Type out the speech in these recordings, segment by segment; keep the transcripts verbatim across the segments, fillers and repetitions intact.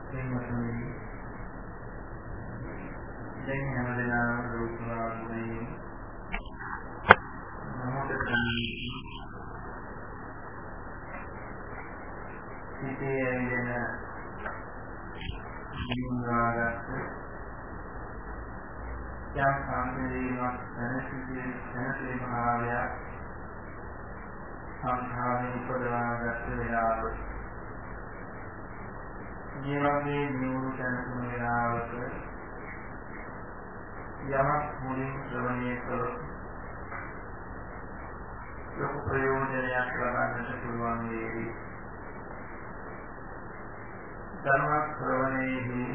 එන්නතුනි දැන් හැමදෙනාම රූපවාහිනියේ මොහොතකින් සිටේ ඇවිදෙන ජීවනාගත යම් සම්පේරීමක් දැනසිතේ දැනසිතේ භාවයක් සංඛාරයෙන් උපදවාගත් වේලාව ජීවනයේ නියුණු තැනකුණු වේලාවක යමක් මුලින් ශ්‍රවණය කළොත් ලොකු ප්‍රයෝජනයක් ලබන්නට පුළුවන් වේවි. ධර්ම ශ්‍රවණයේදී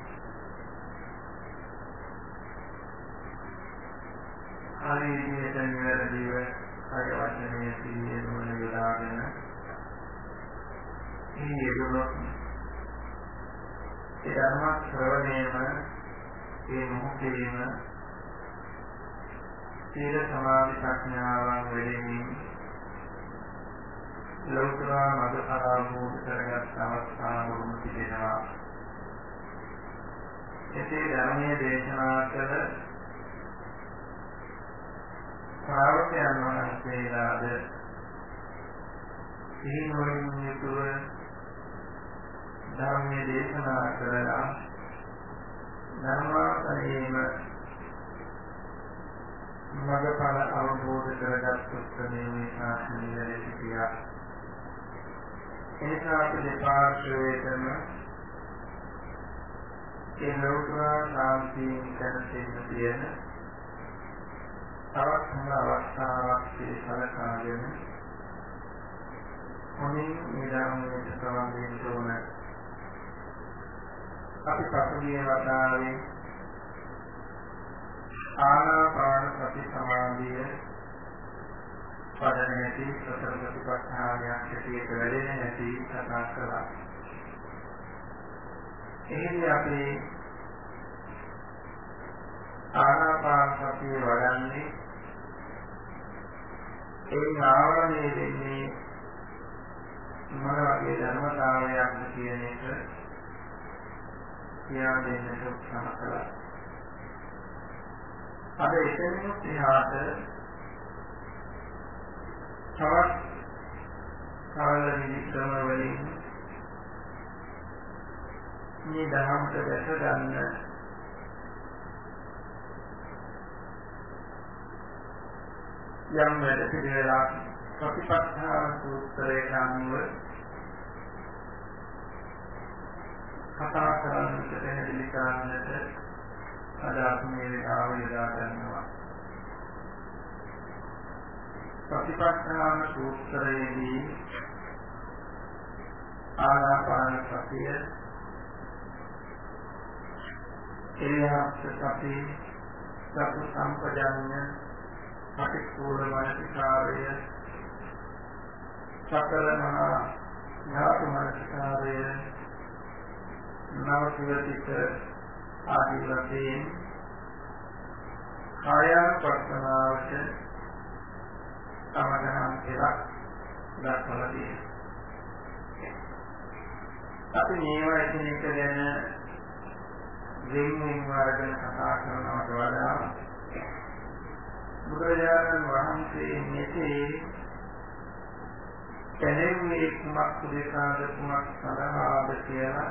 හරියට නිවැරදිව කය වචනයේ සිහිය නුවණ යොදාගෙන මේ යෙදුණොත් ඒ ධර්ම ශ්‍රවණයම ඒ මොහොතේම සීල සමාධි ප්‍රඥාවන් වැඩෙමින් ලෞතර මඟ ආරම්භ කරගත් අවස්ථාවම තිබෙනවා. එසේ ධර්මයේ දේශනා කළ ශ්‍රාවකයන් වහන්සේලාද සිහිනුවණින් යුතුව ධර්මයේ දේශනා කරලා ධර්මාසනයේම මඟඵල අවබෝධ කරගත් උත්තරමේ ශාස්ත්‍රීය සිටියා. එනිසා අපි දෙපාර්ශ්වයටම ඒ ලෞතර සාන්තියෙන් දැනෙන්න තියෙන තවත් හොඳ අවස්ථාවක් සලකාගෙන මොනින් නිරාමයේ සමගින් තෝරන අපි පසුගිය වතාවේ ආනාපාන සති සමාධිය පදන නැති සතර ප්‍රතිපත්තියක් ඇටියට වැඩෙන නැති කතා කළා. එහෙනම් අපි ආනාපාන සතිය වඩන්නේ ඒ ආවරණය වෙන්නේ මොන වගේ ධර්මතාවයක්ද කියන එක කියා දෙන්නට උත්සාහ කළා. අද එතනින් එහාට තවත් කාල විනිශ්චය වලින් මේ ධර්මයට දැක ගන්න යම් වැඩ පිළිවෙලක් ප්‍රතිපත්තිය සූත්‍රයේ අනුව කතා කරන්නට පැහැදිලි කරන්නට අද අපි මේ වේලාව යොදා ගන්නවා. ප්‍රතිපත්තිය සූත්‍රයේදී ආනාපාන සතිය එළියත් සති සතු සම්පජාඤ්ඤ පටික්කුල මනසිකාරය සකල මහා ධාතු මනසිකාරය නවතිවිත ආදී වශයෙන් කායපස්සනාවට සමගහම් කියලා දක්වලා තියෙනවා. අපි මේවා එකිනෙක ගැන දෙයින් වර්ගන කතා කරනවට වඩා බුදුරජාණන් වහන්සේ මෙසේ කැලෙන්නේ කුමක් දෙකාද කුමක් සඳහාද කියලා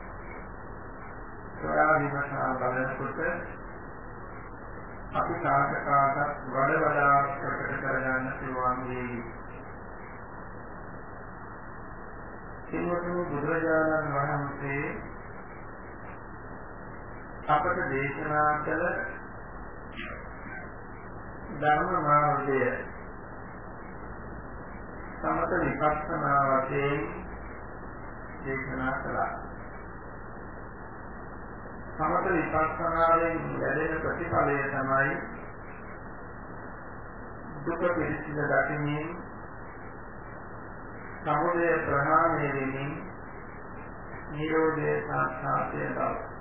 සොයා විමසා බලනකොට අපි කාටකාටත් වඩ වඩා ප්‍රකට කරගන්න පුළුවන් වේවි. සිංහතුනි බුදුරජාණන් වහන්සේ අපට දේශනා කළ ධර්ම මාර්ගය සමත විපස්සනා වශයෙන් දේශනා කළා. සමත විපස්සනාවෙන් ලැබෙන ප්‍රතිඵලය තමයි දුක පිළිසිඳ දකිමින් සමුදය ප්‍රහාණය වෙමින් නිරෝධය සාක්ෂාත්ය බව.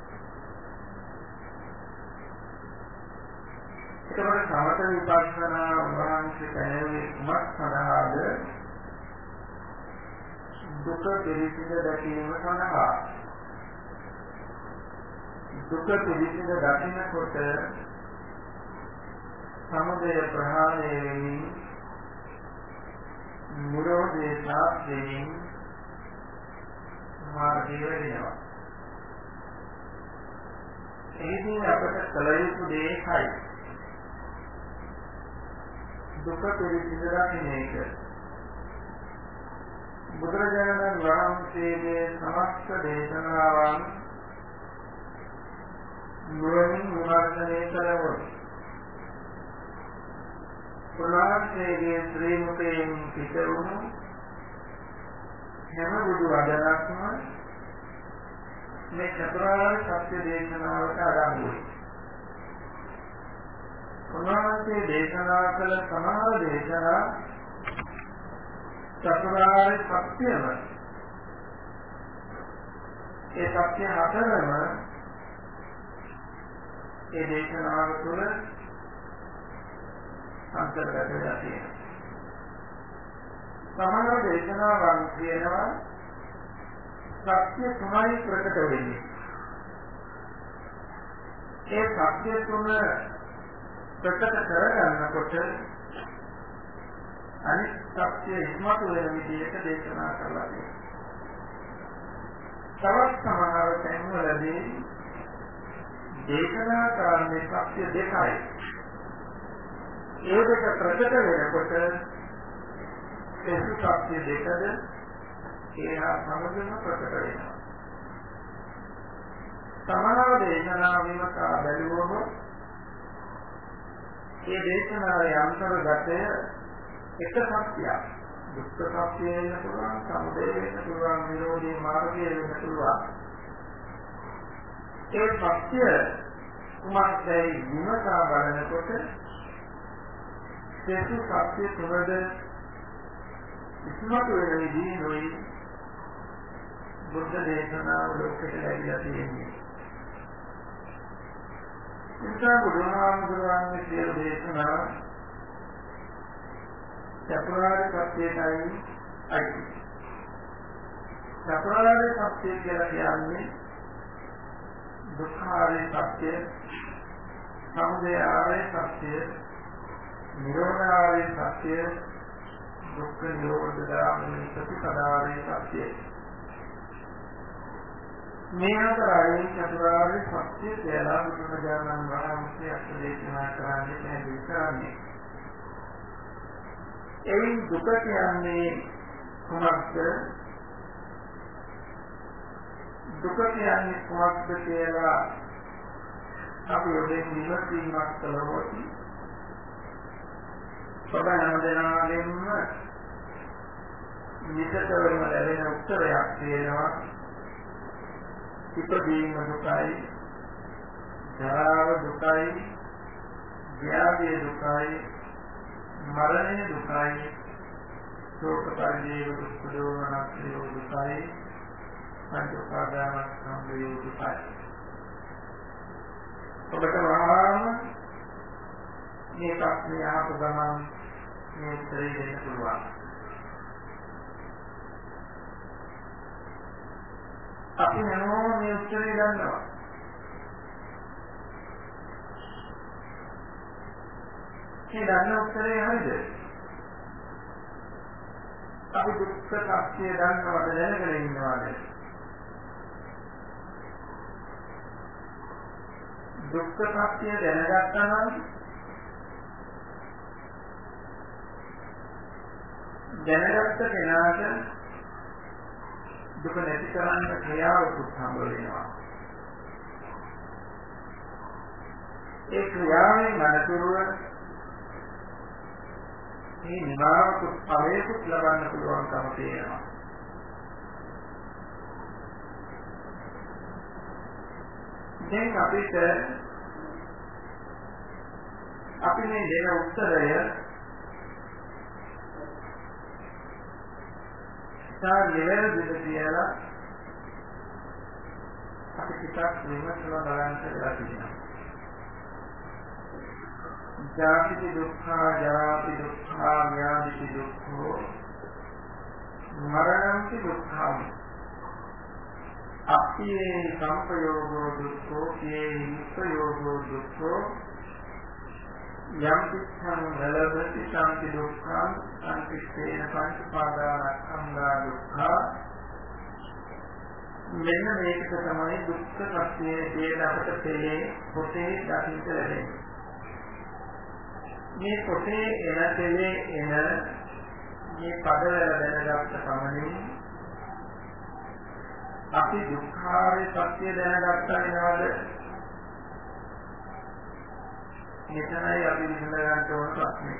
ඒකවල සමත විපස්සනා වහන්සේ පැහැදිලි කුමක් සඳහාද? දුක පිළිසිඳ දැකීම සඳහා. දුක පිළිසිඳ දකින්නකොට සමුදය ප්‍රහාණය වෙමින් නිරෝධය සාක්ෂයෙන් මාර්ගය වෙනවා. එහිදී අපට කල යුතු දේයි දුක පිළිසිඳ දකින්න එක. බුදුරජාණන් වහන්සේගේ සමස්ත දේශනාවන් නුවණින් විමර්ශනය කළොත් උන්වහන්සේගේ ශ්‍රී මුඛයෙන් පිට වුණු හැම බුදු වදනක්ම මේ චතුරාර්ය සත්‍ය දේශනාවට අඩංගුයි. උන්වහන්සේ දේශනා කළ සමහර දේශනා චතුරාර්ය සත්‍යම ඒ සත්‍ය හතරම ඒ දේශනාව තුළ අන්තර්ගත වෙලා තියෙනවා. සමහර දේශනාවන් කියනවා සත්‍ය තුනයි ප්‍රකට වෙන්නේ. ඒ සත්‍ය තුන ප්‍රකට කරගන්නකොට අනිත් සත්‍ය ඉස්මතු වෙන විදිහට දේශනා කරලා තියෙනවා. තවත් සමහර තැන්වලදී දේශනා කරන්නේ සත්‍ය දෙකයි. ඒ දෙක ප්‍රකට වෙනකොට ඒ සත්‍ය දෙකද ඒහා සමගම ප්‍රකට වෙනවා. සමහර දේශනා විමසා බැලුවොත් ඒ දේශනාවේ අන්තර්ගතය එක සත්‍යයක්. දුක්ඛ සත්‍ය වෙන්න පුළුවන්, සමුදය වෙන්න පුළුවන්, නිරෝධී මාර්ගය වෙන්න පුළුවන්. ඒ සත්‍ය කුමක්දයි විමසා බලනකොට සේතු සත්‍ය තුනද ඉස්මතු වෙන විදිහයි බුද්ධ දේශනාව ලෝකෙට ලැබිලා තියෙන්නේ. ඉතින් බුදුහාමුදුරුවන්ගේ සියලු දේශනා චතුරාර්ය සත්‍යයයි අයිති. චතුරාර්ය සත්‍ය කියලා කියන්නේ දුක්ඛාරය සත්‍ය, සමුදය ආරය සත්‍ය, නිරෝධාරය සත්‍ය, දුක්ඛ නිරෝධ ගාමිනී ප්‍රතිපදාරය සත්‍ය. මේ අතරයි චතුරාර්ය සත්‍ය කියලා බුදුරජාණන් වහන්සේ අත්දේශනා කරන්නේ නැහැ විතරන්නේ. එයින් දුක කියන්නේ කුමක්ද? දුක කියන්නේ කුමක්ද කියලා අපි ඔබෙන් විමසීමක් කළොත් ඔබ හැමදෙනාගෙන්ම නිතරම ලැබෙන උත්තරයක් තියෙනවා. ඉපදීම දුකයි, ජරාව දුකයි, ව්‍යාධිය දුකයි, මරණය දුකයි, ශෝක පරිදේව දුක්ඛ දෝමනස්ය දුකයි, පංච උපාදානස්කන්ධය දුකයි. ඔබට වහාම මේ ප්‍රශ්නේ අහපු ගමන් මේ උත්තරේ දෙන්න පුළුවන්. අපි හැමෝම මේ උත්තරේ දන්නවා. මේ දන්න උත්තරේ හරිද? අපි දුක්ඛ සත්‍ය දන්නවද දැනගෙන ඉන්නවද? දුක්ඛ සත්‍ය දැනගත්තා නම් දැනගත්ත කෙනාට දුක නැති කරන්න ක්‍රියාවකුත් හම්බ වෙනවා. ඒ ක්‍රියාවෙන් අනතුරුව මේ නිවාවකුත් ඵලයකුත් ලබන්න පුළුවන්කම තියෙනවා. දැන් අපිට අපි මේ දෙන උත්තරය සා නිවැරදිද කියලා අපි ටිකක් විමසලා බලන්න කියලා තියෙනවා. ජාති දුක්ඛ, ජරාති දුක්ඛ, ව්‍යාධි දුක්ඛ, මරණං දුක්ඛ, අපේ සංපයෝගෝ දුක්ඛෝ යේ නිස්සයෝගෝ දුක්ඛෝ යම් කිච්ඡං වලවති සම්පි දුක්ඛං සංකිට්ඨේන පංචපාදානස්කන්ධා දුක්ඛා මෙන්න මේක තමයි දුක්ඛ සත්‍යයේ තියෙන අපට තේ පොතේ දකින්න ලැබෙන්නේ. මේ පොතේ එන තේ එන මේ පදවල දැනගත්ත සමනින් අපි දුක්ඛාරය සත්‍ය දැනගත්තා නේද? මෙතනයි අපි විසඳ ගන්න ඕන ප්‍රශ්නේ.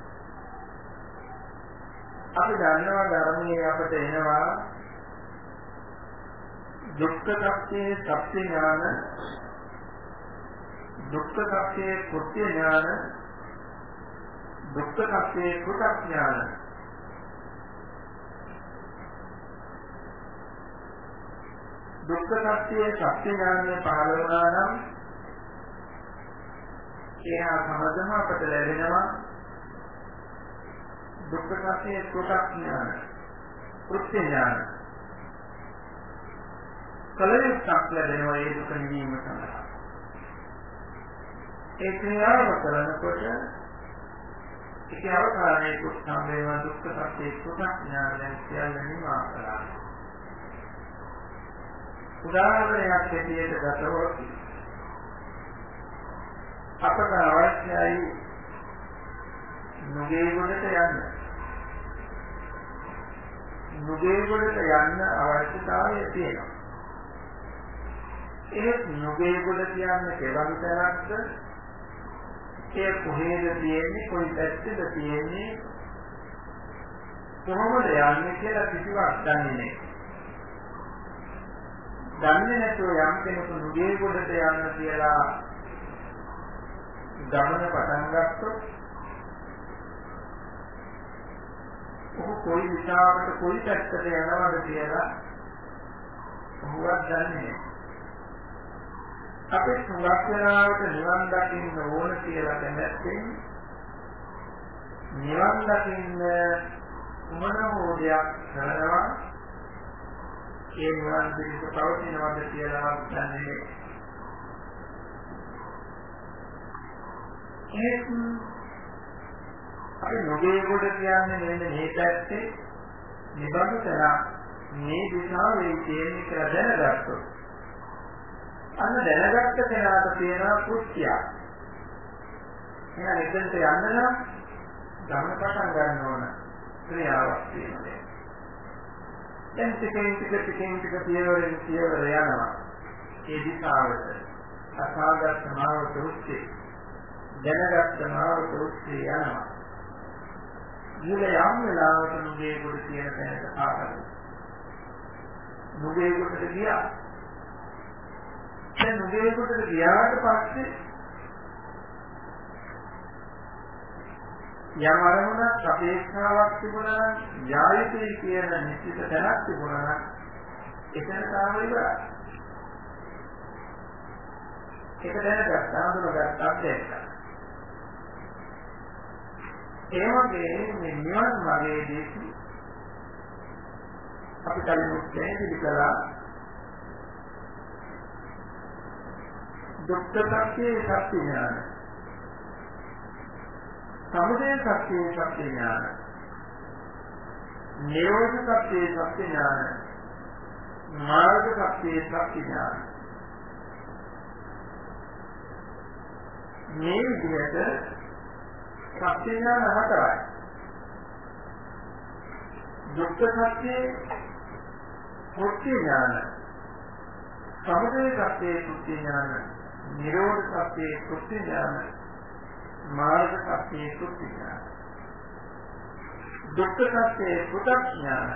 අපි දන්නවා ධර්මයේ අපට එනවා දුක්ඛ සත්‍යයේ සත්‍ය ඥාන, දුක්ඛ සත්‍යයේ කෘත්‍ය ඥාන, දුක්ඛ සත්‍යයේ කෘත ඥාන. දුක්ඛ සත්‍යයේ සත්‍ය ඥානය පහළ වුණා නම් එහා සමගම අපට ලැබෙනවා දුක්ඛ සත්‍යයේ කෘත ඥාන, කෘත්‍ය ඥාන. කලින්ක් ලැබෙනවා ඒ දුක නිවීම සඳහා. ඒ ක්‍රියාව කරනකොට ඒකේ අවකාරණයේ කුස්සම්මේව දුක්ඛ සත්‍යයේ කෘත ඥානයෙන් සියල්ල නිවා කරා. උදාහරණයක් ඇටියට ගතොත් අපට අවශ්‍යයි නුගේ ගොඩට යන්න. නුගේ ගොඩට යන්න අවශ්‍යතාවය තියෙනවා. ඒ නුගේ ගොඩ කියන්නේ කෙවන් තරක්ද? ඒ කොහෙද තියෙන්නේ? කොයි පැත්තේද තියෙන්නේ? කොහොමද යන්නේ කියලා කිසිවක් දන්නේ නැහැ. දන්නේ නැතුව යම් කෙනෙකු නුගේ ගොඩට යන්න කියලා ගමන පටන් ගත්තොත් ඔහු කොයි දිශාවට කොයි පැත්තට යනවද කියලා ඔහුවත් දන්නේ නැහැ. අපි සුවක් වෙනාවට නිවන් දකින්න ඕන කියලා දැනගත්තෙන් නිවන් දකින්න මොන හෝ දෙයක් කරනවා ඒ නිවන් පිණිස පවතිනවද කියලා දන්නේ. ඒක අපි නොගේ කොට කියන්නේ මෙන්න මේ පැත්තේ නිබඳු තරම් මේ දිශාවේ තියෙන කියලා දැනගත්තොත් අන්න දැනගත්ත කෙනාට තියෙනවා කෘත්‍යය. එහෙනම් එතනට යන්න නම් ගමන පටන් ගන්න ඕන ක්‍රියාවක් තියෙනවා. දැන් ටිකෙන් ටික ටිකෙන් ටික පියවරෙන් පියවර යනවා. ඒ දිශාවට අසාගත මාර්ග උත්තේ දැනගත්ත මාර්ග උත්තේ යනවා. මුල යම් වෙලාවක නුගේ කොට කියන තැනට ආවද නුගේ කොටට ගියා. දැන් නුගේ කොටට ගියාට පස්සේ යම් අරමුණක් අපේක්ෂාවක් තිබුණා නම් යායුතේ කියන නිශ්චිත තැනක් තිබුණා නම් එතන තාම ඉවරයි. ඒක දැනගත්තා, අඳුනගත්තා, දැක්කා. ඒ වගේ මේ නිවන් මාර්ගයේදී අපි කලින් පැහැදිලි කළා දුක්ඛ සත්‍යයේ සත්‍ය ඥාන, සමුදය සත්‍යයේ සත්‍ය ඥාන, නිරෝධ සත්‍යයේ සත්‍ය ඥාන, මාර්ග සත්‍යයේ සත්‍ය ඥාන. මේ විදිහට සත්‍ය ඥාන හතරයි. දුක්ඛ සත්‍යයේ කෘත්‍ය ඥාන, සමුදය සත්‍යයේ කෘත්‍ය ඥාන, නිරෝධ සත්‍යයේ කෘත්‍ය ඥාන, මාර්ග සත්‍යයේ කෘත්‍ය ඥාන. දුක්ඛ සත්‍යයේ කෘත්‍ය ඥාන,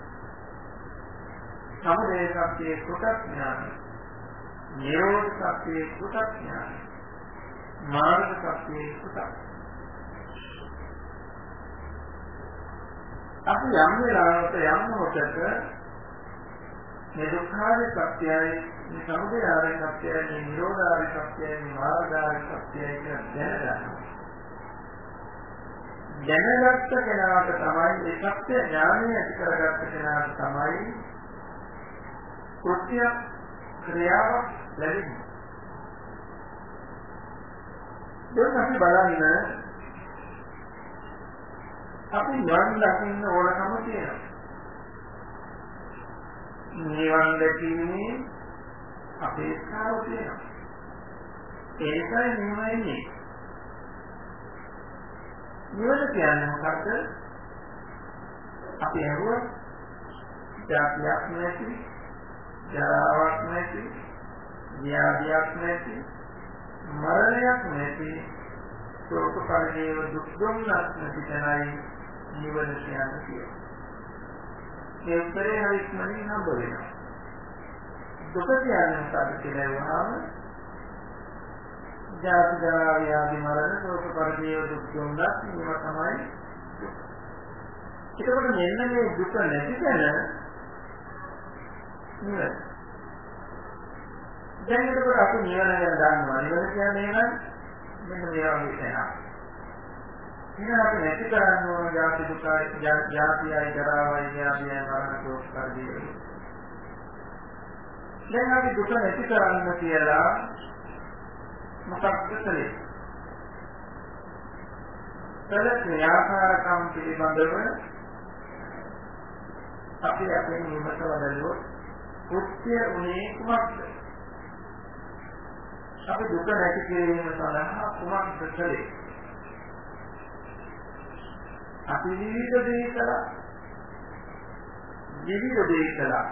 සමුදය සත්‍යයේ කෘත්‍ය ඥාන, නිරෝධ සත්‍යයේ කෘත්‍ය ඥාන, මාර්ග සත්‍යයේ කෘත්‍ය. අපි යම් වෙලාවක යම් මොහොතක මේ දුක්ඛාරය සත්‍යයයි, මේ සමුදයාරය සත්‍යයයි, මේ නිරෝධාරය සත්‍යයයි, මේ මාර්ගාරය සත්‍යයයි කියන දැනගන්නවා. දැනගත්ත කෙනාට තමයි මේ සත්‍ය ඥානය ඇති කරගත්ත කෙනාට තමයි කෘත්‍ය ක්‍රියාවක් ලැබෙන්නේ. දැන් අපි බලන්න අපි නිවන් දකින්න ඕනකම තියෙනවා. නිවන් දැකීමේ අපේක්ෂාව තියෙනවා. ඒකයි නිවන්නේ. නිවන කියන්නේ මොකක්ද? අපි අහුව ජාතියක් නැති, ජරාවක් නැති, ව්‍යාධියක් නැති, මරණයක් නැති, ශෝක පරිදේව දුක් දුම්නස් නැති තැනයි නිවන කියන්නේ. ඒ උත්තරේ හරිස්මනින් හම්බ වෙනවා. දුක කියන්නේ මොකක්ද කියලා වහම ජාති ජරා ව්‍යාධි මරණ ශෝක පරිදේව දුක් දුම්නස් මේවා තමයි. ඒකවල මෙන්න මේ දුක නැති තැන නිවන. දැන් ඒකට අපි නිවන ගැන දන්නවා. නිවන කියන්නේ නම් මෙන්න මේ වගේ තැනක්. ඉතින් අපි නැති කරන්න ඕන ජාති දුකයි, ජාතියයි, ජරාවයි, ව්‍යාධියයි, මරණ ශෝක පරිදේව. දැන් අපි දුක නැති කරන්න කියලා මොකක්ද කළේ? කළ ක්‍රියාකාරකම් පිළිබඳව අපි අපේ නිමත වදලුවොත් කෘත්‍ය උනේ කුමක්ද? අපි දුක නැති කිරීම සඳහා කුමක්ද කළේ? අපි විවිධ දේ කළා. විවිධ දේ කළා.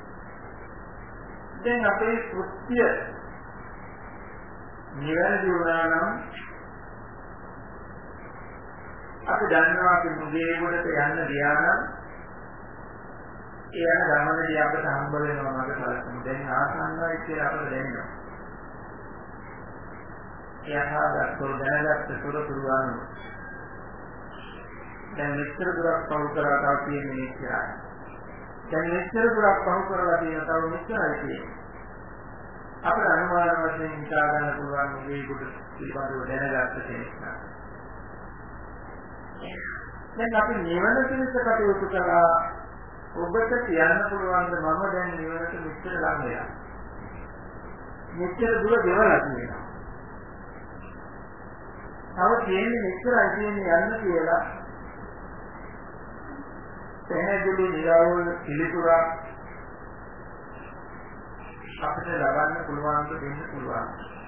දැන් අපේ කෘත්‍ය නිවැරදි වුණා නම් අපි දන්නවා අපි මුගේ වලට යන්න ගියා නම් ඒ යන ගමනේදී අපට හම්බ වෙනවා මඟ සලකුණු. දැන් ආසන්නයි කියලා අපට දැනෙනවා. එයාට තොර දැනගත්ත තොරතුරු අනුව දැන් මෙච්චර දුරක් පහු කරලා තව තියෙන්නේ ඉස්සරහට. දැන් මෙච්චර දුරක් පහු කරලා තියෙන තව මෙච්චරයි තියෙන්නේ. අපේ අනුමාන වශයෙන් හිතා ගන්න පුළුවන් මේ කොට පිළිබඳව දැනගත්ත කෙනෙක් නම්. දැන් අපි නිවන පිණිස කටයුතු කළා. ඔබට කියන්න පුළුවන් ද මම දැන් නිවනට මෙච්චර ළඟ වෙලා. මෙච්චර දුර ගෙවලා තියෙනවා. තව තියෙන්නේ මෙච්චරයි තියෙන්නේ යන්න කියලා. පැහැදිලි නිරවුල් පිළිතුරක් අපිට ලබන්න පුළුවන් දෙන්න පුළුවන්.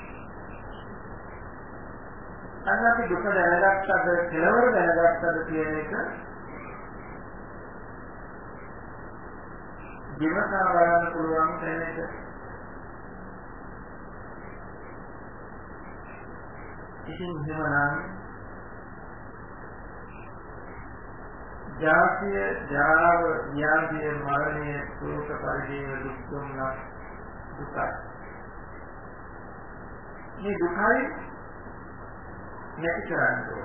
අන්න අපි දුක දැනගත්තද කෙලවර දැනගත්තද කියන එක විමසා බලන්න පුළුවන් තැනක. ඉතින් එහෙමනම් ජාතිය, ජරාව, ව්‍යාධිය, මරණය, ශෝක පරිදේව දුක් දුම්නස් දුකයි. මේ දුකයි නැති කරන්න ඕන.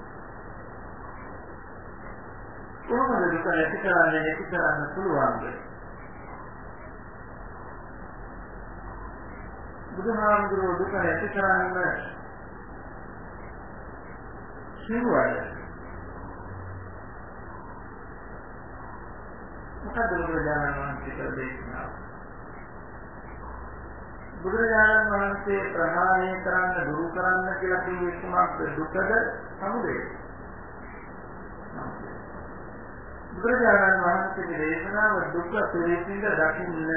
කොහොමද දුක නැති කරන්නේ නැති කරන්න පුළුවන්ද? බුදුහාමුදුරුවෝ දුක නැති කරන්න කිව්වද? මොකද බුදුරජාණන් වහන්සේ කළ දේශනාව? බුදුරජාණන් වහන්සේ ප්‍රහාණය කරන්න දුරු කරන්න කියලා කිව්වේ කුමක්ද? දුකද සමුදයද? බුදුරජාණන් වහන්සේගේ දේශනාව දුක පිළිසිඳ දකින්න,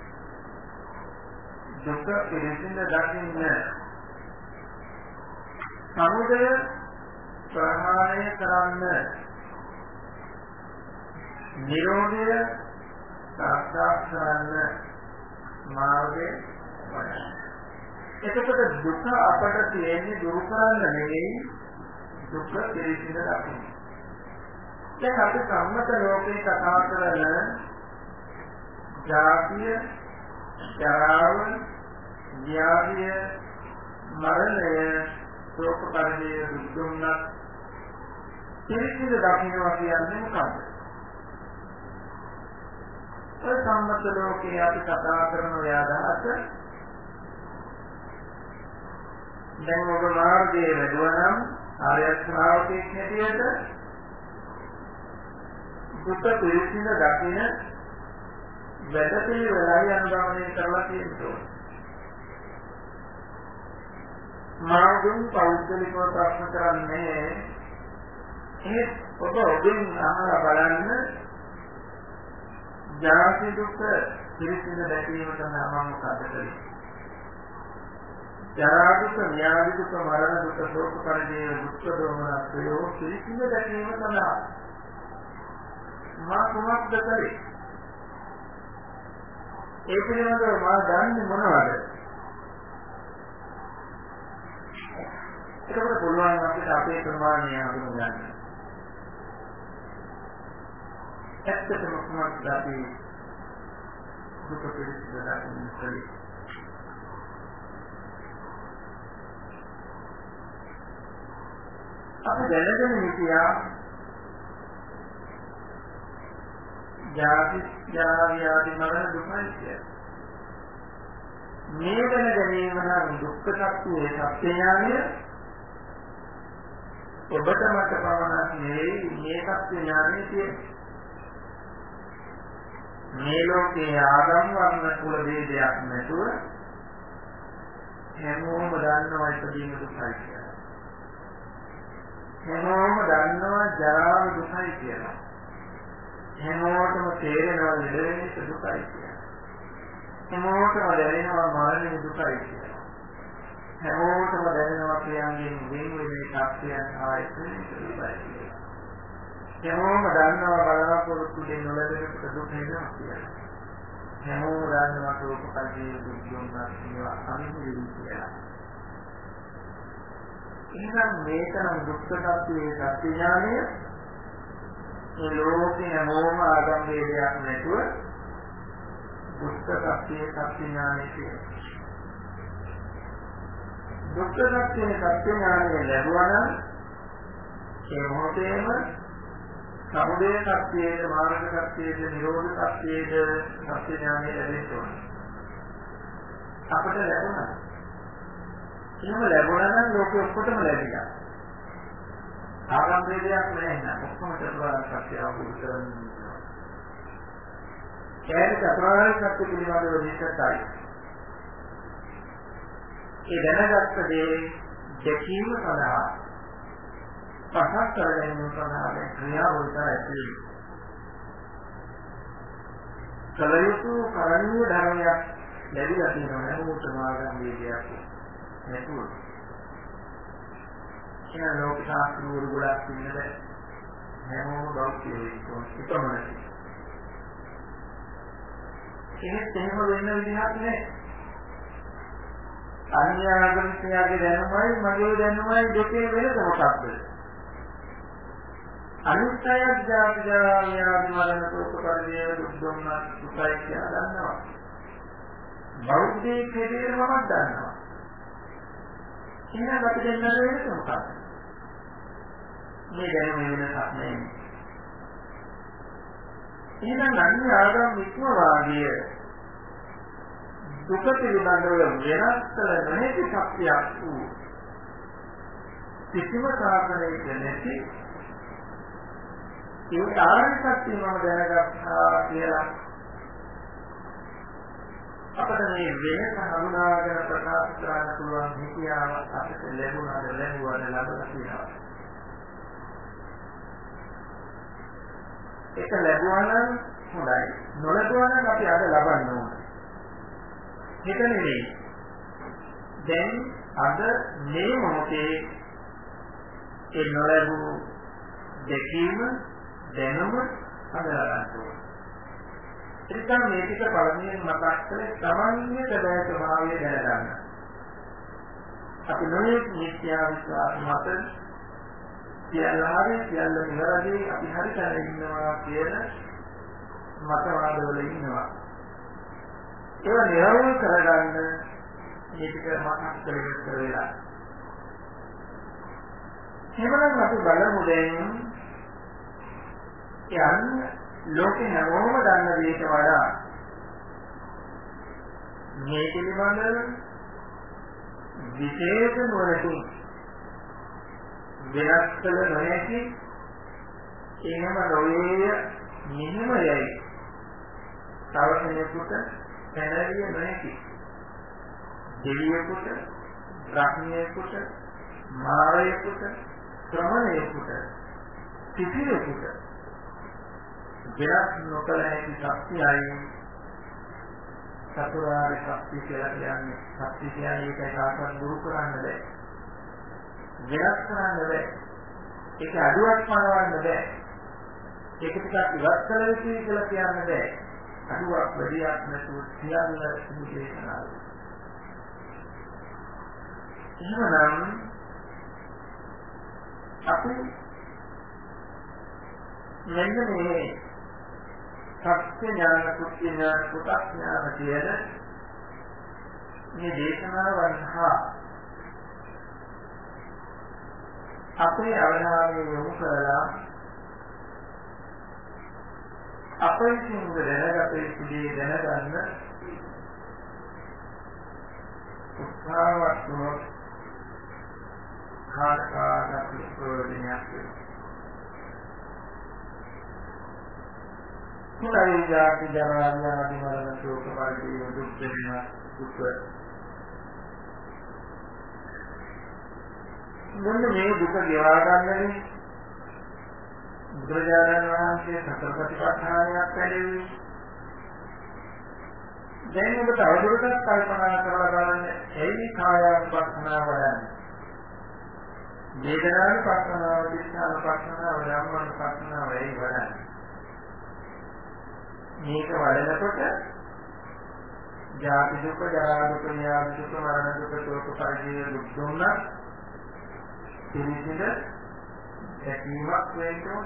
දුක පිළිසිඳ දකින්න, සමුදය ප්‍රහාණය කරන්න, නිරෝධය සාක්ෂාත් කරන්න මාර්ගය වඩා. එතකොට දුක අපට තියෙන්නේ දුරු කරන්න නෙවෙයි, දුක පිළිසිඳ දකින්න. දැන් අපි සම්මත ලෝකේ කතා කරන ජාතිය, ජරාව, ව්‍යාධිය, මරණය, ශෝක පරිදේව දුක් දුම්නස් පිළිසිඳ දකින්නවා කියන්නේ මොකක්ද? ඔය සම්මත ලෝකේ අපි කතා කරන ඔය අදහස දැන් ඔබ මාර්ගයේ වැඩුවා නම් ආර්ය ශ්‍රාවකෙක් හැටියට දුක පිළිසිඳ දකින වැඩපිළි වෙලයි අනුගමනය කරලා තියෙනවා. මාගුන් පෞද්ගලිකව ප්‍රශ්න කරන්නේ ඒ ඔබ ඔබෙන් අහලා බලන්න ජාති දුක පිළිසිඳ දැකීම තමයි මම මොකද කරන්නේ. ජරා දුක, ව්‍යාධි දුක, මරණ දුක, ශෝක පරිදේව දුක් දෝමනස්ය පිළිසිඳ දැකීම තමයි මා කුමක්ද කරේ. ඒ පිළිබඳව මා දන්නේ මොනවද? ඒකට පුළුවන් අපිට අපේ ප්‍රමාණය හඳුනගන්න. ඇත්තටම කොහොමද අපි දුක පිළිසිඳ දකින්නේ? අපි දැනගෙන හිටියා ජාති ජාති මරණ දුකයි කියලා. මේ දැන ගැනීම නම් දුක්ඛ සත්‍යයේ සත්‍ය ඥානය ඔබට මට පවණක් නෙවෙයි මේ සත්‍ය ඥානය කියන්නේ. මේ ලෝකේ ආගම් වර්ණ කුල ભેදයක් නැතුව හැමෝම දන්නවා ඉදීම දුකයි කියලා. හැමෝම දන්නවා ජරාව දුකයි කියලා. හැමෝටම තේරෙනවා ලෙඩෙන්නේ දුකයි කියලා. හැමෝටම දැනෙනවා මරණය දුකයි කියලා. හැමෝටම දැනෙනවා ප්‍රියංගෙන් වෙන වෙන සත්‍යයන් ආයතන දුකයි කියලා. හැමෝම දන්නවා බලනකොට දෙන්න නොලැබෙන දුක නේද කියලා. හැමෝම දන්නවා රූපකල්පයේ දුක් දුන්නා කියලා අනිත්‍යයි කියලා. එහෙනම් මේකනම් දුක්ඛ සත්‍යයේ සත්‍ය ඥානය මේ ලෝකේ හැමෝම ආගම් වේදයක් නැතුව දුක්ඛ සත්‍යයේ සත්‍ය ඥානය කියනවා. දුක්ඛ සත්‍යයේ සත්‍ය ඥානය ලැබුවා නම් ඒ මොහොතේම සමුදය සත්‍යයේ මාර්ග සත්‍යයේ නිරෝධ සත්‍යයේ සත්‍ය ඥානය ලැබෙනවා. අපට ලැබුණා. එහෙම ලැබුණා නම් ලෝකෙ ඔක්කොටම ලැබිලා. ආගම් වේදයක් නැහැ නේද? ඔක්කොම චතුරාර්ය සත්‍ය අවබෝධ කරගන්නවා. ඒ චතුරාර්ය සත්‍ය පිළිබඳව විශ්වාසයි. ඒ දැනගත්ත දේ දැකීම සඳහා පහක් කරගෙන සඳහා ක්‍රියාවලිය ඇති කලයුතු කරණීය ධර්මයක් ලැබිලා තියෙනවා නේද? ආගම් වේදයක් නැතුව කියන ලෝක ශාස්ත්‍රීය ගුණයක් ඉන්නද හැමෝම බෞද්ධයෝ ඉක්මනට ඒත් එහෙම වෙන්න විදිහක් නැහැ. අන්‍ය ආගමිකයාගේ දැනුමයි මගේ දැනුමයි දෙකේ වෙනස මොකක්ද? අනිත්‍යයක් ජාතිජාතිය මරණ ශෝක පරිදේව දුක් දුන්නා සුඛයි කියලා දන්නවා. බෞද්ධයේ කෙරෙහිම මම දන්නවා. එහෙනම් අපි දෙන්න වෙනස මොකක්ද? මේ දැනුම වෙනසක් නැහැ. එහෙනම් අන්‍ය ආගම් වික්‍රමවාදී දුක පිළිබඳව වෙනස් කළ නොහැකි සත්‍යයක් වූ කිසිම කාරණයක නැති ඒ ආරණ සත්‍ය මම දැනගත්තා කියලා අපිට මේ වෙනස හඳුනාගෙන ප්‍රකාශ කරන්න පුළුවන් හිතියාව අපිට ලැබුණාද ලැබුවාද ලැබලා තියෙනවා. ඒක ලැබුවා නම් හොඳයි. නොලැබුවා නම් අපි අද ලබන්න ඕනේ. හිත නෙවෙයි. දැන් අද මේ මොහොතේ ඒ නොලැබූ දැකීම දැනුම හදලා ගන්න ඕනේ. එතන මේ ටික පළමුවෙන් මතක් කළේ සාමාන්‍ය සැබෑ ස්වභාවය දැනගන්න. අපි නොයෙක් මිත්‍යා විශ්වාස මත සියල්ලාගේ සියල්ල නිවැරදි අපි හරි තැන ඉන්නවා කියන මතවාදවල ඉන්නවා. ඒවා නිරවුල් කරගන්න මේ ටික මතක් කරගන්න වෙලා. එහෙමනම් අපි බලමු දැන් යන් ලෝකේ හැමෝම දන්න දෙයට වඩා මේ පිළිබඳව විශේෂ නුවණකින් වෙනස් කළ නොහැකි එහෙම නොවේ මෙහෙම යයි තව කෙනෙකුට පැනවිය නොහැකි. දෙවියෙකුට, බ්‍රහ්මයෙකුට, මාරයෙකුට, ශ්‍රමණයෙකුට, සිටියෙකුට වෙනස් නොකළ හැකි ශක්තියයි චතුරාර්ය සත්‍ය කියලා කියන්නේ. සත්‍ය කියන්නේ ඒකයි කාටවත් දුරු කරන්න බෑ. වෙනස් කරන්න බෑ. ඒක අඩුවක් පනවන්න බෑ. ඒක ටිකක් ඉවත් කළ යුතුයි කියලා කියන්න බෑ. අඩුවක් වැඩියක් නැතුව සියල්ල සිදු දේශනාව. එහෙනම් අපි මෙන්න මේ සත්‍ය ඥාන, කුච්ච ඥාන, කුතක් ඥාන කියන මේ දේශනාවන් හා අපේ අවධානය යොමු කරලා අපේ සිංහ දැනගත යුතු දේ දැනගන්න උත්සාහවත් වුණොත් කාර්කාරක ප්‍රයෝජනයක් වෙනවා. කුලයි ජාති ජරා ව්‍යාධි මරණ ශෝක පරිදේ දුක් වෙනවා දුක. මොන මේ දුක ගෙවා ගන්නනේ බුදුරජාණන් වහන්සේ සතර සතිපට්ඨානයක් පැනෙන්නේ. දැන් ඔබ තවදුරටත් කල්පනා කරලා බලන්න එයි කායානුපස්සනාව වඩන්නේ. වේදනානුපස්සනාව, චිත්තානුපස්සනාව, ධම්මානුපස්සනාව එයි වඩන්නේ. මේක වඩනකොට ජාති දුක, ජරා දුක, ව්‍යාධි දුක, මරණ දුක, ශෝක පරිදේ දුක් දුන්නා පිළිසිඳ දැකීමක් වෙන්න.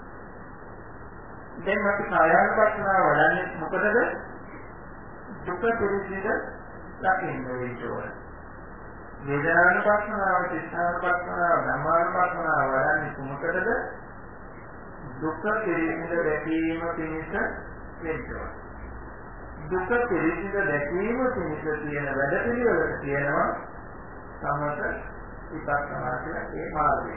දැන් අපි කායානුපස්සනාව වඩන්නේ මොකටද? දුක පිළිසිඳ දකින්න වෙන්න. වේදනානුපස්සනාව, චිත්තානුපස්සනාව, ධම්මානුපස්සනාව වඩන්නේ මොකටද? දුක පිළිසිඳ දැකීම පිණිස වෙන්න. දුක පිළිසිඳ දැකීම පිණිස තියෙන වැඩ පිළිවෙලට කියනවා සමත විපස්සනා කියලා ඒ මාර්ගය.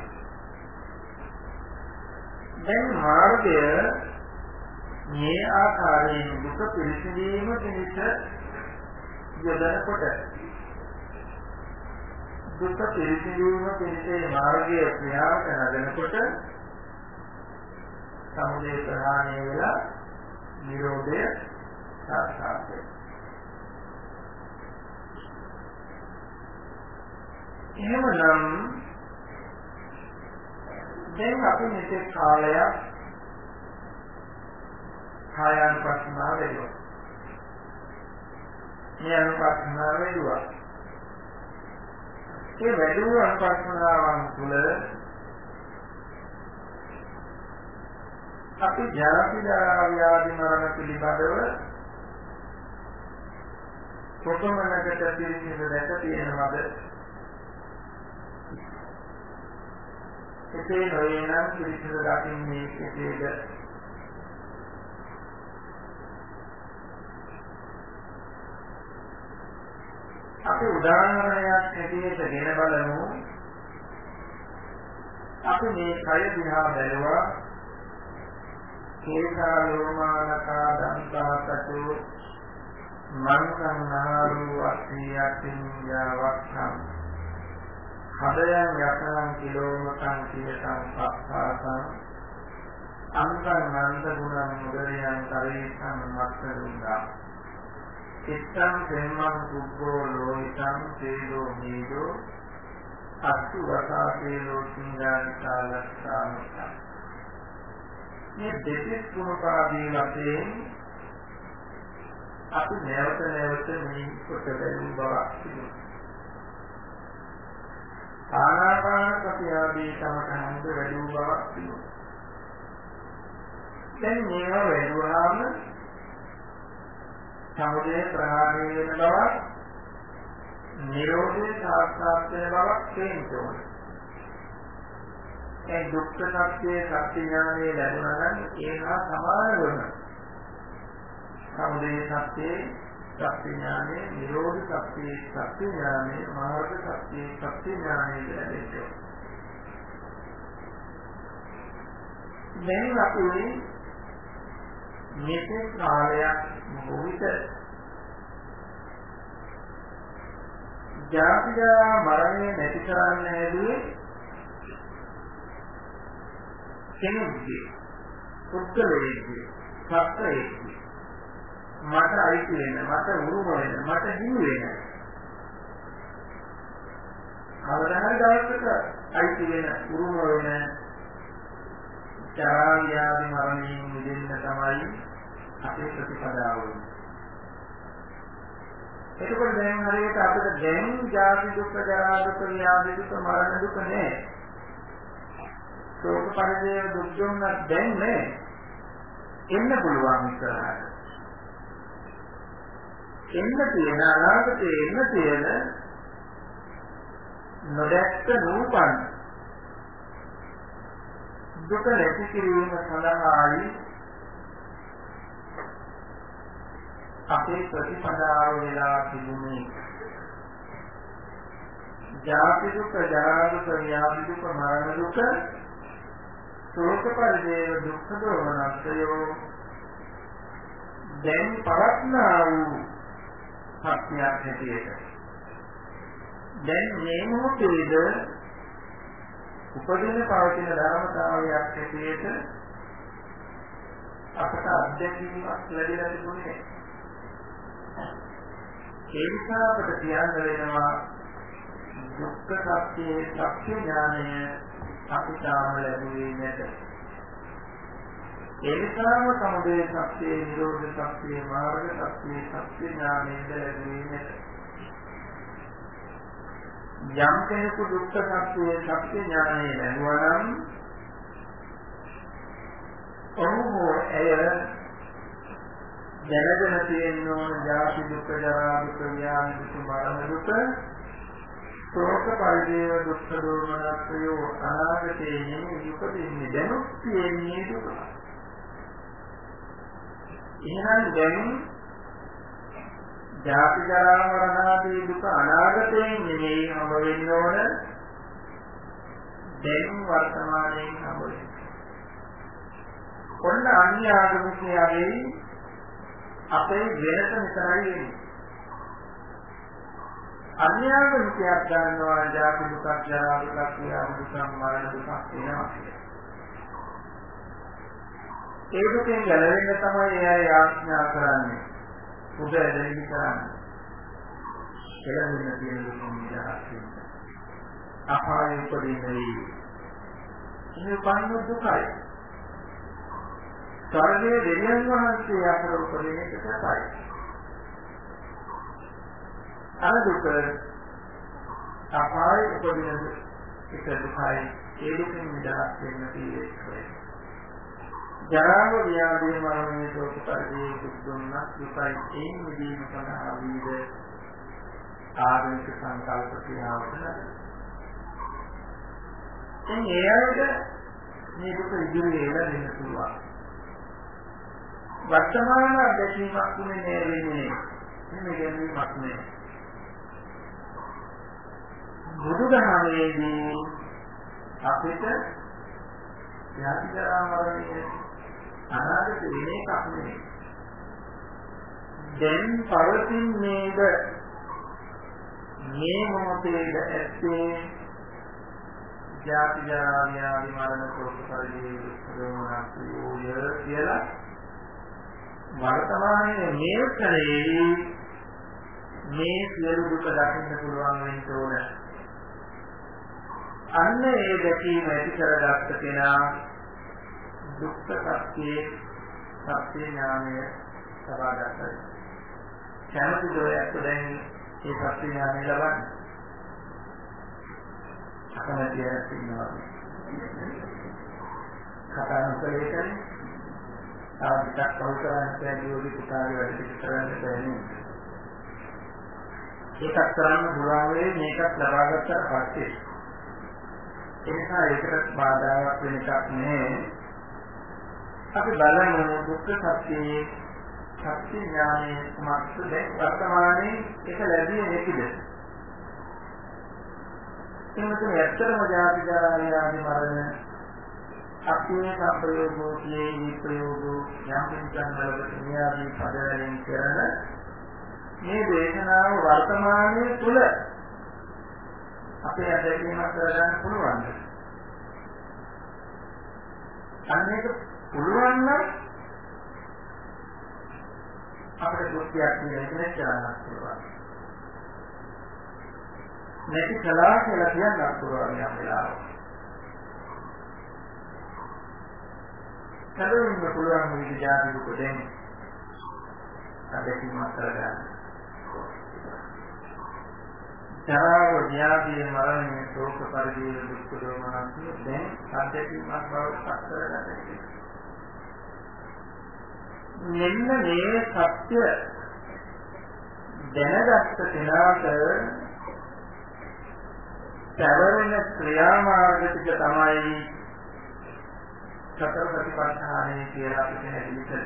දැන් මාර්ගය මේ ආකාරයෙන් දුක පිළිසිඳීම පිණිස යොදනකොට දුක පිළිසිඳීම පිණිස මාර්ගය ක්‍රියාවට නගනකොට සමුදය ප්‍රහාණය වෙලා නිරෝධය සාක්ෂාත් වෙනවා. එහෙමනම් දැන් අපි මෙතෙක් කාලයක් කායානුපස්සනාව වැඩිවා. මේ අනුපස්සනාව වැඩිවා. ඒ වැඩිව අනුපස්සනාවන් තුළ අපි ජාති ජරා ව්‍යාධි මරණ පිළිබඳව කොපමණකට පිළිසිඳ දැක තියෙනවද? එසේ නොවේනම් පිළිසිඳ දකින්නේ කෙසේද? අපි උදාහරණයක් හැටියට ගෙන බලමු. අපි මේ කය දිහා බැලුවා. කේසා ලෝමානකා දන්තා සතු මංසං නාරු අස්සියතින් යාවක්ඛං හදයන් යතනං කිලෝමකං කියතං පස්සාසං අංගං නන්ද ගුණං මුදරියං කරේසං මක්ඛරුංගා චිත්තං ප්‍රේමං කුබ්බෝ ලෝහිතං තේජෝ නීදෝ අස්සු වසාතේලෝ සිංහානිකාලස්සාමස්සං. මේ දෙතිස් ගුණපාදී වශයෙන් අපි නැවත නැවත මේ කොට බැලූ බවක් තිබෙනවා. ආනාපාන සති ආදී සමතනන්ද වැඩි වූ බවක් තිබෙනවා. දැන් මේවා වැඩිවහම සමුදය ප්‍රහාණය වෙන බවක්, නිරෝධය සාක්ෂාත් වෙන බවක් තේරෙනවා. ඒ දුක්ඛ සත්‍ය සත්‍ය ඥානය ලැබුණා නම් ඒහා සමාන වෙනවා. සමුදය සත්‍ය සත්‍ය ඥානය, නිරෝධ සත්‍ය සත්‍ය ඥානය, මාර්ග සත්‍ය සත්‍ය ඥානය ලැබෙනවා. දැන් අපි මේකේ කාලයක් මොවිත ජාතිජා මරණය නැති කරන්න හැදුවේ කෙනෙක්ගේ පුද්ගලයෙක්ගේ සත්‍යයෙක්ගේ මට අයිති වෙන මට උරුම වෙන මට හිමි වෙන කවදාහරි දවසක අයිති වෙන උරුම වෙන ජරා ව්‍යාධි මරණයෙන් මිදෙන්න තමයි අපේ ප්‍රතිපදාව වෙන්නේ. එතකොට දැන් හරියට අපිට දැන් ජාති දුක් ජරා දුක් ව්‍යාධි දුක් මරණ දුක් නෑ. ශෝක පරිදේව දුක් දුන්න දැන් නෑ. එන්න පුළුවන් ඉස්සරහට. එන්න තියෙන අනාගතේ එන්න තියෙන නොදැක්ක නූපන් දුක නැති කිරීම සඳහායි අපේ ප්‍රතිපදාව වෙලා තිබුණේ. ජාති දුක ජරා දුක ව්‍යාධි දුක මරණ දුක ශෝක පරිදේව දුක්ඛ දෝමනස්සයෝ දැන් පවත්නා වූ සත්‍යයක් හැටියට දැන් මේ මොහොතේද උපදින පවතින ධර්මතාවයක් හැටියට අපට අත්දැකීමක් ලැබිලා තිබුණේ. ඒ නිසා අපට කියන්න වෙනවා දුක්ඛ සත්‍යයේ සත්‍ය ඥානය අපිට ලැබුණේ නැත. ඒ නිසාම සමුදය සත්‍යයේ නිරෝධ සත්‍යයේ මාර්ග සත්‍යයේ සත්‍ය ඥානය ලැබුණේ නැත. යම් කෙනෙකු දුක්ඛ සත්‍යයේ සත්‍ය ඥානය ලැබුවා නම් ඔහු එය දැනගෙන තියෙන ඕන ජාති දුක්ඛ ජරා දුක්ඛ ව්‍යාධි දුක්ඛ මරණ දුක්ඛ ශෝක පරිදේව දුක්ඛ දෝමනස්සයෝ අනාගතයේ නෙමෙයි උපදින්නේ දැනුත් තියෙන්නේ දුක. එහෙනම් දැන් ජාති ජරා මරණ ආදී දුක අනාගතයෙන් නෙමෙයි හම්බ වෙන්න ඕන දැන් වර්තමානයේ හම්බ වෙන්නේ. කොන්න අන්‍ය ආගමිකයන්ගේ අපේ වෙනස නිතරයි වෙන්නේ. අන්‍ය ආගමිකයන් ගන්නවා ජාති දුක ජරා දුක ව්‍යාධි දුක මරණ දුක වෙනවා කියලා. ඒ දුකෙන් ගැලවෙන්න තමයි එයා යාඥා කරන්නේ. උද දෙවි කරන්නේ. කෙලෙන්න තියෙන දුකින් මිදහස් වෙන්න. අපාය උපදින්නේ. මේ පන්න දුකයි. ස්වර්ගයේ දෙවියන් වහන්සේ අතර උපදින එක සපයි. අර දුක අපාය උපදින එක දුකයි. ඒ දුකින් මිදහස් වෙන්න තියෙන්නේ. ජරාව ව්‍යාධි මරණය දුක් පරිදේ දුක් දුන්නත් දුකයි ඒ නිදීම සඳහා වීද ආධුනික සංකල්ප ක්‍රියාවට දැන් ඒ අයට මේ දුක ඉදිරියට දෙන්න පුළුවන්. වර්තමාන අධ්‍යක්ෂණයක් තුනේ වෙන්නේ මේ ගැනීමක් නේ. බුදුදහමේදී අපිට ජාති ජරා මරණය අනාගත වෙන එකක් නෙවෙයි. දැන් පවතින්නේද මේ මොහොතේද ඇත්තේ ජාති ජරා ව්‍යාධි මරණ ශෝක පරිදේව දුක්ඛ කියලා වර්තමානයේ මේ ක්ෂණයේ මේ සියලු දුක දකින්න පුළුවන් වෙන්න ඕන. අන්න ඒ දැකීම ඇති කරගත්ත කෙනා දුක්ඛ සත්‍යයේ සත්‍ය ඥානය සබාගතයි. කැමති දෝයක් දැන් මේ සත්‍ය ඥානය ලබන්නේ. අකමැති වෙනවා. කතා නොකලේ කරන්නේ. ආදිතක් කවුරුහරි කියනෝදි පුතාගේ වැඩ පිට කරන්න බැහැ. ඒකත් කරන්න දුරාවේ මේකත් ලබාගත්තා පස්සේ එනිසා ඒකට බාධාවක් වෙන එකක් නෙවෙයි. අපි බලමු දුක්ඛ සත්‍යයේ සත්‍ය ඥානයේ සමස්ත දැන් වර්තමානයේ ඒක ලැබියේ නැතිද? එන්නතේ ඇත්තම ජාති ජරා ව්‍යාධි මරණ අපේ සම්ප්‍රයෝගෝ කියේ විප්‍රයෝගෝ යම් පින්කම් වලට නියාදී පදවලින් කරන මේ දේශනාව වර්තමානයේ තුල අපේ අධ්‍යයනයක් කරගන්න පුළුවන්. අන්නේක පුළුවන් නම් අපේ දෘෂ්ටියක් කියන්නේ කරන්න පුළුවන්. නැති කලාව කියලා කියන්න පුළුවන් යම් වෙලාවක. කලින්ම පුළුවන් විදිහට දුක දෙන්නේ. අධ්‍යයනයක් කරගන්න. ජරාව, ව්‍යාධි, මරණය, ශෝක, පරිදේව, දුක් දෝමනස් දැන් අධ්‍යයනයක් බවට පත් කරගන්න. මෙන්න මේ සත්‍ය දැනගත්ත කෙනාට සැවරෙන ක්‍රියාමාර්ග ටික තමයි සතර ප්‍රතිපත්තිය කියලා අපි කියන්නේ.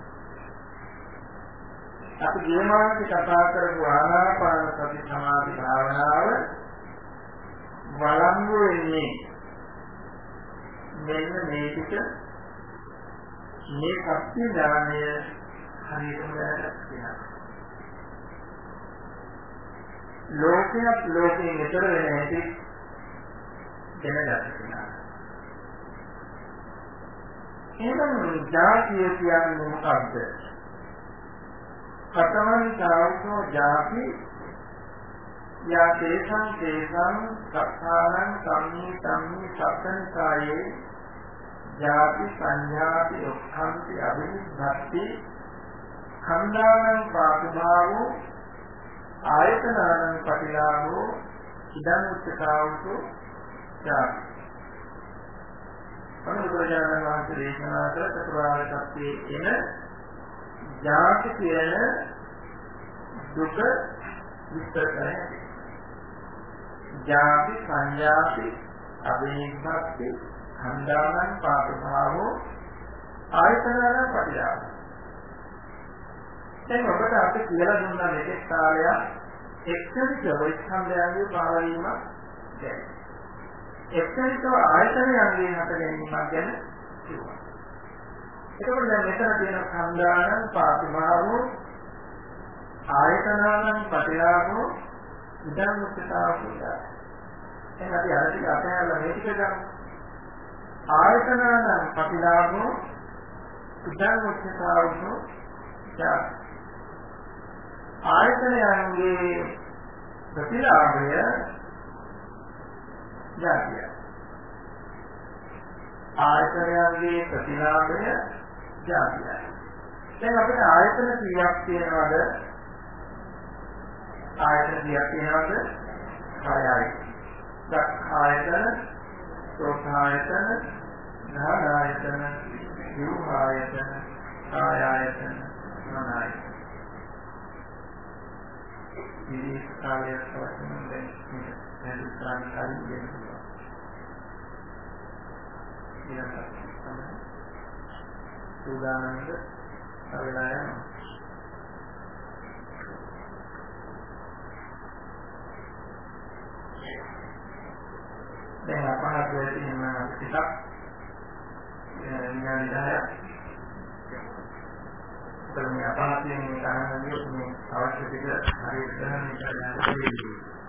අපි ගියමානක කතා කරපු ආනාපාන සති සමාධි භාවනාව වළංගු වෙන්නේ මෙන්න මේ ටික මේ සත්‍ය ඥානය හරියටම දැනගන්න. ලෝකයක් ලෝකයෙන් ඈතර වෙන හැටි දැනගන්න. එහෙනම් ජාතිය කියන්නේ මොකක්ද? කතමන් සාවකෝ ජාති යා තේසං තේසං සත්තානං සම්මි සම්මි සත්තංකායේ ජාති සංඥාති ඔක්ඛන්ති අභිනිබ්බති khණ්ඩානං පාපභාවෝ ආයතනානං පටිලාභෝ ඉදං උච්චතාවසෝ ජාති. අනුබෝධයන් වාසේ දේශනා කළ චතුරාර්ය සත්‍යයේ එන ජාති කියන දුක විස්තර කරන්නේ. ජාති සංඥාති අභිනිබ්බති khණ්ඩානං පාපභාවෝ ආයතනානං පටිලාභෝ. දැන් ඔබට අපි කියලා දුන්නා මේක කාලයක් එක්කෙනෙක් වෛස්ඛණ්ඩයන්ගේ පාවීම ගැන. එක්කෙනෙක් ආයතනයන්ගේ හට ගැනීමක් ගැන කිව්වා. එතකොට දැන් මෙතන තියෙන khණ්ඩානං පාපභාවෝ ආයතනානං පටිලාභෝ ඉදං උච්චතාවෝ. එහෙනම් අපි අර ටික අතහැරලා මේ ටික ගමු. ආයතනානං පටිලාභෝ ඉදං උච්චතාවෝ ජාති. ආයතනයන්ගේ ප්‍රතිලාභය ජාතිය. ආයතනයන්ගේ ප්‍රතිලාභය ජාතිය. දැන් අපිට ආයතන කීයක් තියෙනවද? ආයතන කීයක් තියෙනවද? හයයි. ආයතන, සෝඛායතන, නානායතන, ජීවායතන, කායායතන, මනායතන. මේ කාලයක් වශයෙන් දැන් මේ හඳුන්වන කාරිය වෙනවා. ඊළඟට තමයි සූදානම්ද අවලා යනවා. දැන් අපහසු වෙන්නේ නම් ටිකක් විනාඩි දහයක් මේ අපහසුයෙන් ගණන් ගියොත් මේ අවශ්‍ය ටික හරියට ගණන් කරගන්න බැහැ.